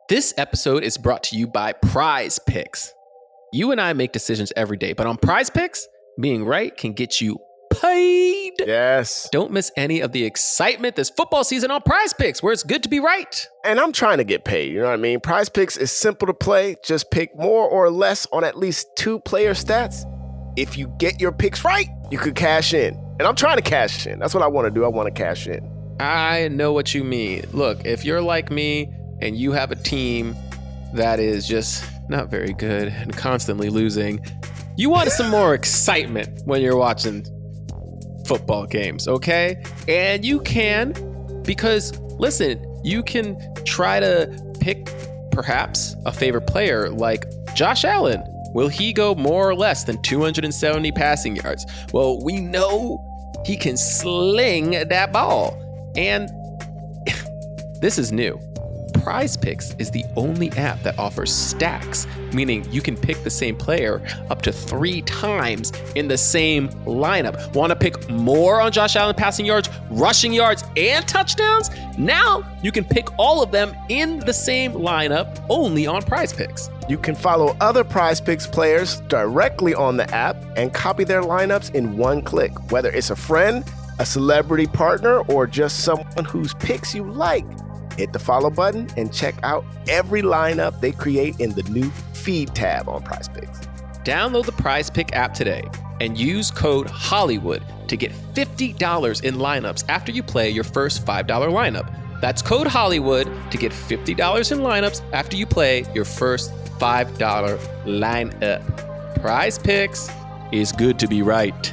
This episode is brought to you by Prize Picks. You and I make decisions every day, but on Prize Picks, being right can get you paid. Yes. Don't miss any of the excitement this football season on Prize Picks, where it's good to be right. And I'm trying to get paid, you know what I mean? Prize Picks is simple to play. Just pick more or less on at least 2 player stats. If you get your picks right, you could cash in. And I'm trying to cash in. That's what I want to do. I want to cash in. I know what you mean. Look, if you're like me and you have a team that is just not very good and constantly losing, you want some more excitement when you're watching football games, okay? And you can, because listen, you can try to pick perhaps a favorite player like Josh Allen. Will he go more or less than 270 passing yards? Well, we know he can sling that ball. And this is new. Prize Picks is the only app that offers stacks, meaning you can pick the same player up to 3 times in the same lineup. Want to pick more on Josh Allen passing yards, rushing yards, and touchdowns? Now you can pick all of them in the same lineup only on Prize Picks. You can follow other Prize Picks players directly on the app and copy their lineups in one click, whether it's a friend, a celebrity partner, or just someone whose picks you like. Hit the follow button and check out every lineup they create in the new feed tab on Prize Picks. Download the Prize Pick app today and use code Hollywood to get $50 in lineups after you play your first $5 lineup. That's code Hollywood to get $50 in lineups after you play your first $5 lineup. Prize Picks is good to be right.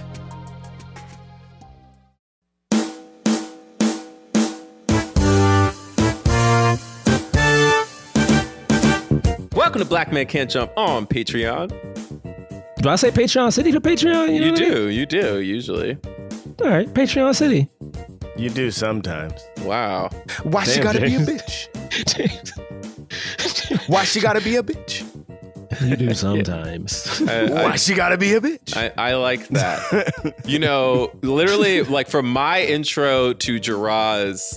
Welcome to Black Man Can't Jump on Patreon. Do I say Patreon City for Patreon? You do, usually. All right, Patreon City. You do sometimes. Wow. Why she gotta be a bitch? Why she gotta be a bitch? You do sometimes. Why she gotta be a bitch? I like that. You know, literally, like for my intro to Jerah's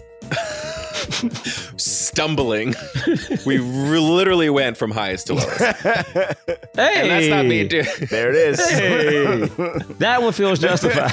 stumbling, we literally went from highest to lowest. Hey, and that's not me, dude. There it is. Hey, that one feels justified.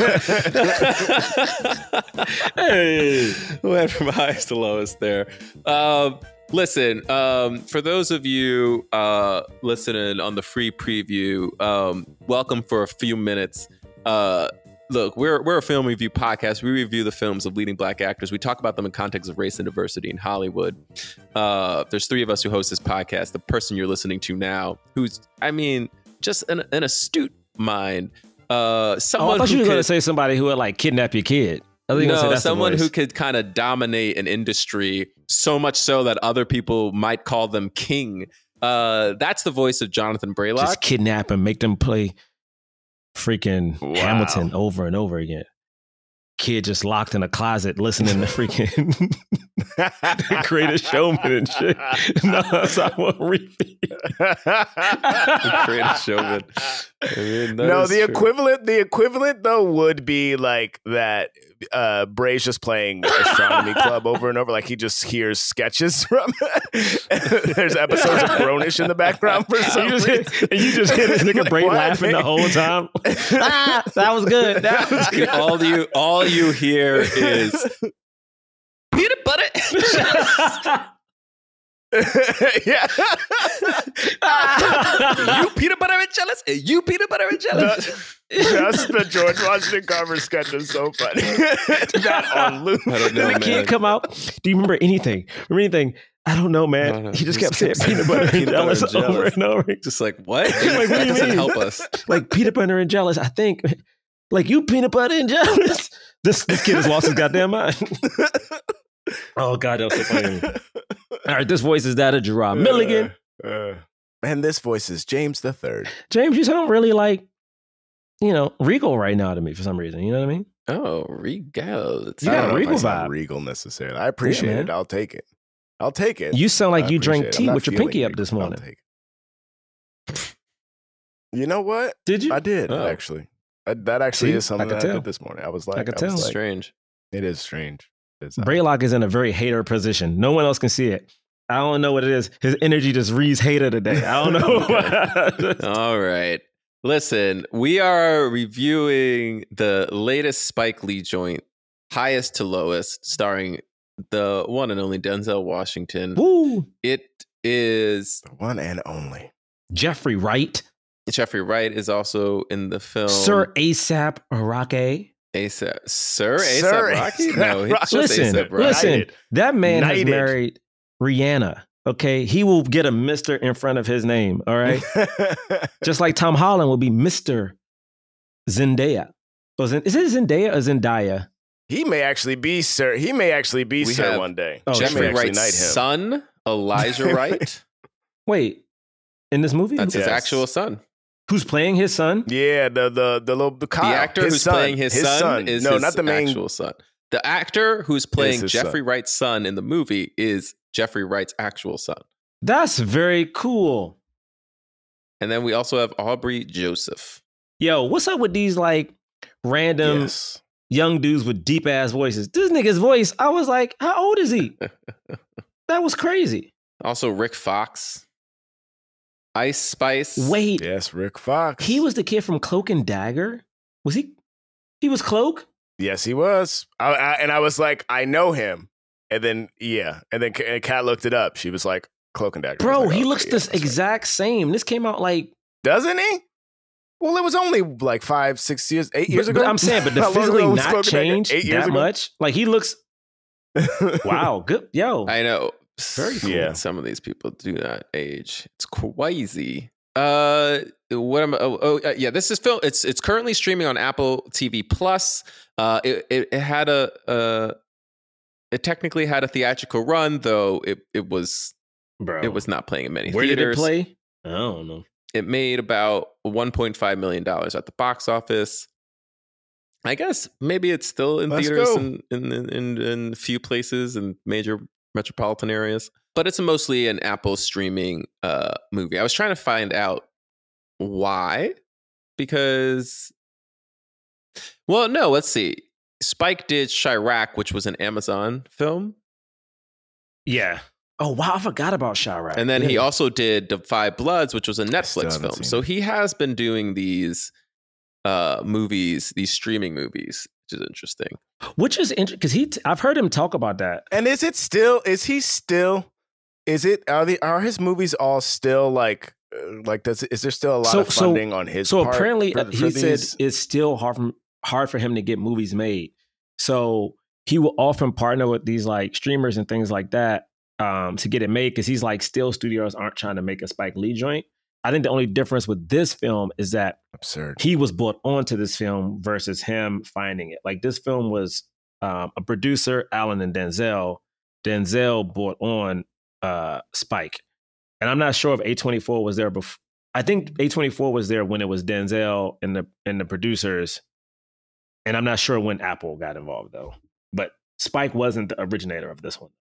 Hey, went from highest to lowest there. Listen, for those of you listening on the free preview, welcome for a few minutes. Look, we're a film review podcast. We review the films of leading Black actors. We talk about them in context of race and diversity in Hollywood. There's 3 of us who host this podcast. The person you're listening to now, who's, I mean, just an astute mind. Someone I thought you were going to say somebody who would like kidnap your kid. No, someone who could kind of dominate an industry so much so that other people might call them king. That's the voice of Jonathan Braylock. Just kidnap and make them play freaking Hamilton over and over again. Kid just locked in a closet listening to freaking The Greatest Showman and shit. No, so I won't repeat. The Greatest Showman. I mean, no, the equivalent though would be like that. Bray's just playing Astronomy Club over and over. Like he just hears sketches from. There's episodes of Grownish in the background for some reason. You just hear this nigga Bray laughing the whole time. That was good. That was good. All you hear is peanut butter. Yeah. You peanut butter and jealous, and you peanut butter and jealous. Just the George Washington Carver sketch is so funny. That on loop. I don't know, Did the kid come out? Do you remember anything? I don't know, man. No. He just kept saying peanut butter and jealous over and over. Just like, what? Like, what That do you doesn't mean? help us. Like peanut butter and jealous, I think. Like you peanut butter and jealous. This kid has lost his goddamn mind. Oh, God, that was so funny. All right, this voice is that of Jerah Milligan. And this voice is James the Third. James, you sound really like, regal right now to me for some reason. You know what I mean? Oh, regal. You got a regal vibe. Regal necessarily. I appreciate it. I'll take it. I'll take it. You sound like you drank appreciate it. tea I'm with not your pinky feeling up this regal. morning. I'll take it. You know what? Did you? I did, actually. That actually is something that I did this morning. I was like, I could tell. Strange. It is strange. Braylock is in a very hater position. No one else can see it. I don't know what it is. His energy just reads hater today. I don't know. All right. Listen, we are reviewing the latest Spike Lee joint, Highest to Lowest, starring the one and only Denzel Washington. Woo! It is The one and only. Jeffrey Wright. Jeffrey Wright is also in the film. Sir ASAP Rocky. Sir ASAP Rocky? No, it's just Listen, A$AP Rocky. listen. That man has Knighted. married Rihanna. Okay, he will get a Mr. in front of his name. All right, just like Tom Holland will be Mr. Zendaya. Is it Zendaya or Zendaya? He may actually be Sir. He may actually be We Sir have one day. Oh, They may Jeffrey actually Wright's knight him. son, Elijah Wright. Wait, in this movie, That's his Yes. actual son. who's playing his son? Yeah, the Kyle, The actor his who's son, playing his son is no, his not the main. actual son. The actor who's playing his Jeffrey son. Wright's son in the movie is Jeffrey Wright's actual son. That's very cool. And then we also have Aubrey Joseph. Yo, what's up with these like random Yes. young dudes with deep ass voices? This nigga's voice, I was like, how old is he? That was crazy. Also Rick Fox. Ice Spice. Wait, Yes, Rick Fox. he was the kid from Cloak and Dagger? Was he? He was Cloak? Yes, he was. And I was like, I know him. And then and then Kat looked it up. She was like, Cloak and Dagger. I was Bro, like, he okay, looks yeah. this I was like, exact same. This came out like, doesn't he? Well, it was only like 5, 6 years, 8 years but ago. I'm saying, but the How long physically ago was not Cloak and Dagger? changed 8 years that ago? much. Like he looks, wow, good. Yo, I know. Very cool. Yeah. Some of these people do not age. It's crazy. What am yeah, this is film. It's currently streaming on Apple TV Plus. It had it technically had a theatrical run, though it was bro. it was not playing in many Where theaters. did it play? I don't know. It made about $1.5 million at the box office. I guess maybe it's still in Let's theaters go. in a few places in major metropolitan areas. But it's mostly an Apple streaming movie. I was trying to find out why. Because, well, no, let's see. Spike did Chirac, which was an Amazon film. Yeah. Oh wow, I forgot about Chirac. And then he Yeah. also did The Five Bloods, which was a still Netflix haven't film. seen So it. he has been doing these movies, these streaming movies, which is interesting. Which is interesting because I've heard him talk about that. And is it still? Is he still? Is it? Are his movies all still like? Is there still a lot of funding on his? So part apparently, for he said these? it's still hard for him to get movies made. So he will often partner with these like streamers and things like that to get it made because he's like, still studios aren't trying to make a Spike Lee joint. I think the only difference with this film is that Absurd. he was brought onto this film versus him finding it. Like this film was a producer, Alan and Denzel. Denzel brought on Spike. And I'm not sure if A24 was there before. I think A24 was there when it was Denzel and the producers. And I'm not sure when Apple got involved though. But Spike wasn't the originator of this one.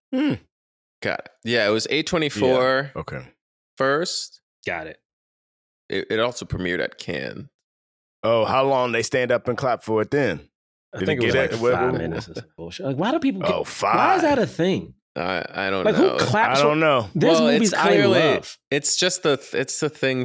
Got it. Yeah, it was A24 Okay. first. Got it. It also premiered at Cannes. Oh, how long they stand up and clap for it then? I Did think it it was get like it? 5 What- minutes or some bullshit. Like, why do people get, Oh, why is 5. that a thing? I don't Like know. who claps? I don't know. There's Well, movies it's I clearly- love. It's just it's a thing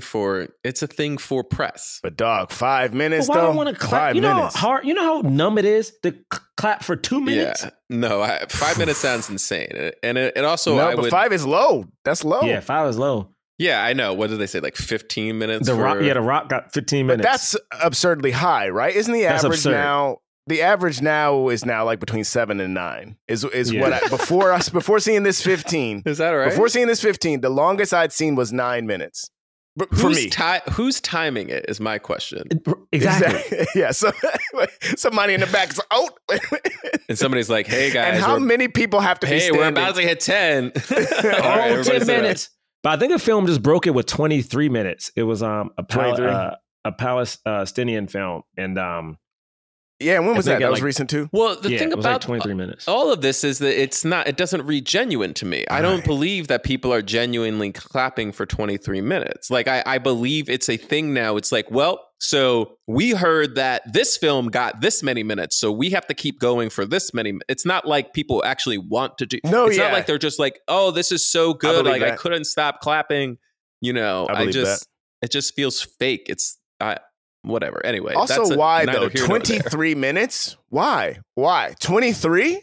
for press. But dog, 5 minutes But why do I though. want to clap? 5 You know minutes. how hard. You know how numb it is to clap for 2 minutes. Yeah, no, 5 minutes sounds insane, and it also no, I but would 5 is low. That's low. Yeah, 5 is low. yeah I know. What did they say? Like 15 minutes. The for, Rock, The Rock got 15 But minutes. that's absurdly high, right? Isn't the That's average absurd. now? The average now is now like between 7 and 9. Is Yeah. what I, before seeing this 15. Is that right? Before seeing this 15, the longest I'd seen was 9 minutes. For me. Who's timing it is my question. exactly. Yeah. So somebody in the back is like, oh. And somebody's like, "Hey guys, And how many people have to be hey, standing? we're about to hit 10." All right, Oh, everybody 10 sit down. minutes. But I think the film just broke it with 23 minutes. It was a 23? Palestinian film, and Yeah, when was I think that? That I was like- recent too? Well, the yeah, thing it was like about 23 minutes. all of this is that it doesn't read genuine to me. I don't Right. believe that people are genuinely clapping for 23 minutes. Like I believe it's a thing now. It's like, well, So we heard that this film got this many minutes, so we have to keep going for this many. It's not like people actually want to do. No, it's yeah. not like they're just like, oh, this is so good. Like that. I couldn't stop clapping. You know, I believe that. It just feels fake. It's whatever. Anyway, also, why though? here nor there. 23 minutes? Why? 23?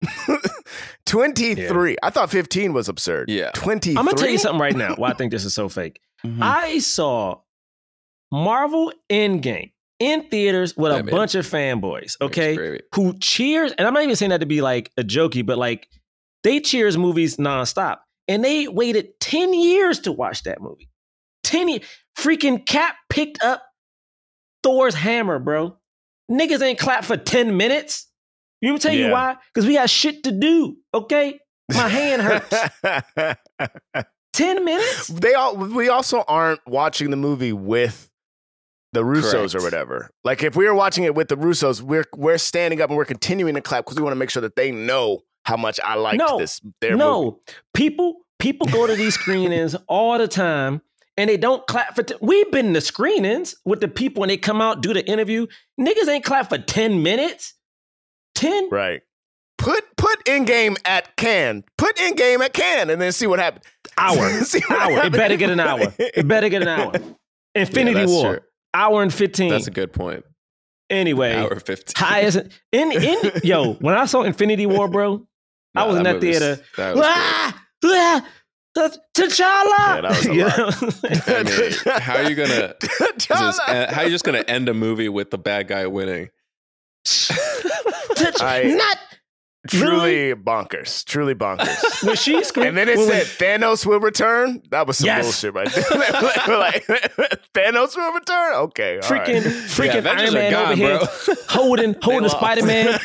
23. Yeah. I thought 15 was absurd. Yeah. 23. I'm gonna tell you something right now. Why I think this is so fake. Mm-hmm. I saw Marvel Endgame in theaters with a bunch of fanboys, okay, who cheers, and I'm not even saying that to be like a jokey, but like they cheers movies nonstop, and they waited 10 years to watch that movie. 10 years. Freaking Cap picked up Thor's hammer, bro. Niggas ain't clap for 10 minutes. You know, tell you why? Because we got shit to do, okay? My hand hurts. 10 minutes? We also aren't watching the movie with the Russos Correct. Or whatever. Like if we were watching it with the Russos, we're standing up and we're continuing to clap because we want to make sure that they know how much I like their movie. People go to these screenings all the time and they don't clap for we've been to screenings with the people when they come out, do the interview. Niggas ain't clap for 10 minutes. 10? Right. Put Endgame at Cannes. Put Endgame at Cannes and then see what happens. Hour. It better get an hour. Infinity War. True. Hour and 15. That's a good point. Anyway. Hour 15. Highest yo, when I saw Infinity War, bro, I was in that theater. T'Challa. Yeah, that was a lot. I mean, how are you just gonna end a movie with the bad guy winning? Truly bonkers. When she screamed, and then it said Thanos will return. That was some bullshit right there. We're like, Thanos will return. Okay, freaking Iron Man over here holding Spider-Man.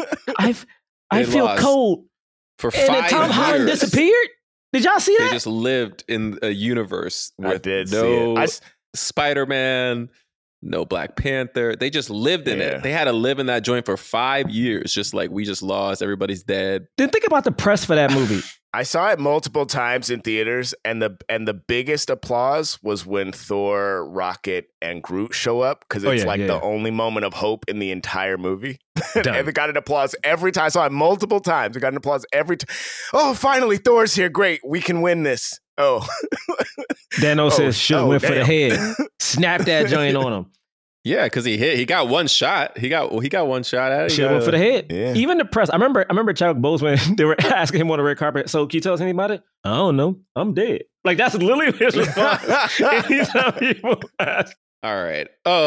I feel cold. For 5 years, Tom Holland disappeared. Did y'all see that? They just lived in a universe with no Spider-Man, no Black Panther. They just lived in it. They had to live in that joint for 5 years, just like we just lost. Everybody's dead. Then think about the press for that movie. I saw it multiple times in theaters, and the biggest applause was when Thor, Rocket, and Groot show up because it's the only moment of hope in the entire movie. And it got an applause every time. I saw it multiple times. It got an applause every time. Oh, finally, Thor's here. Great, we can win this. Oh, Thanos says, "Should have went for the head." Snap that joint on him. Yeah, because he got one shot. He got one shot at it. Should have went for the head. Yeah. Even the press. I remember Chadwick Boseman, they were asking him on the red carpet, so can you tell us anything about it? I don't know. I'm dead. Like that's literally his response. Anytime people ask. All right.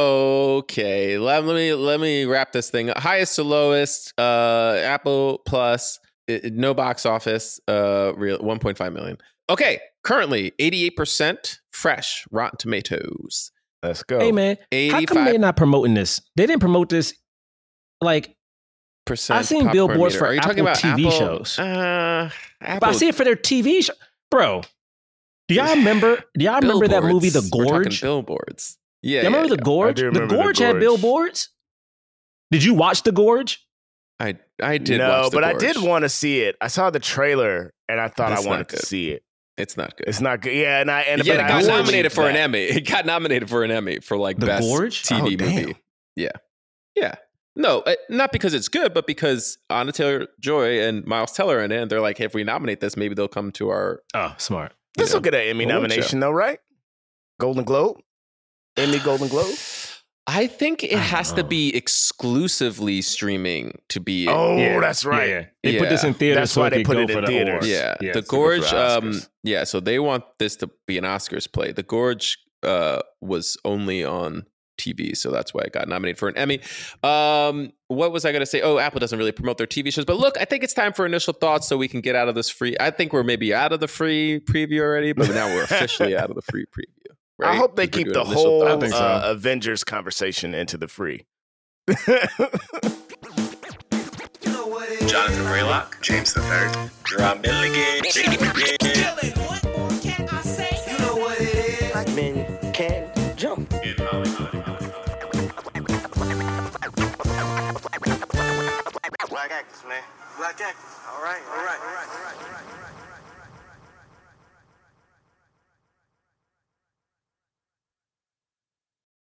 Okay. Let me wrap this thing up. Highest to lowest. Apple Plus. No box office. Real 1.5 million. Okay. Currently 88% fresh Rotten Tomatoes. Let's go. Hey man, 85. How come they're not promoting this? They didn't promote this. Like, I seen billboards for Apple TV shows. But I see it for their TV show, bro. Do y'all remember that movie, The Gorge? We're talking billboards. Yeah. You remember The Gorge? The Gorge had billboards. Did you watch The Gorge? I did. No, watch The but Gorge. I did want to see it. I saw the trailer and I thought I wanted to see it. It's not good. It's not good. Yeah, it got nominated for an Emmy. It got nominated for an Emmy for like The best Gorge? TV movie. Yeah. No, not because it's good, but because Anya Taylor-Joy and Miles Teller are in it, and they're like, hey, if we nominate this, maybe they'll come to our. Oh, smart. This will get an Emmy nomination, though, right? Golden Globe, Emmy, Golden Globe. I think it has to be exclusively streaming to be. Oh, that's right. Yeah. They put this in theaters. That's why they put it in theaters. Yeah. The Gorge. So they want this to be an Oscars play. The Gorge was only on TV, so that's why it got nominated for an Emmy. What was I going to say? Oh, Apple doesn't really promote their TV shows. But look, I think it's time for initial thoughts so we can get out of this free. I think we're maybe out of the free preview already, but now we're officially out of the free preview. Right? I hope they keep the whole Avengers conversation into the free. Jonathan Braylock, James III, Drum Milligan. What more can I say? You know what it is. Black men can't jump. Black actors, man. Black actors. All right.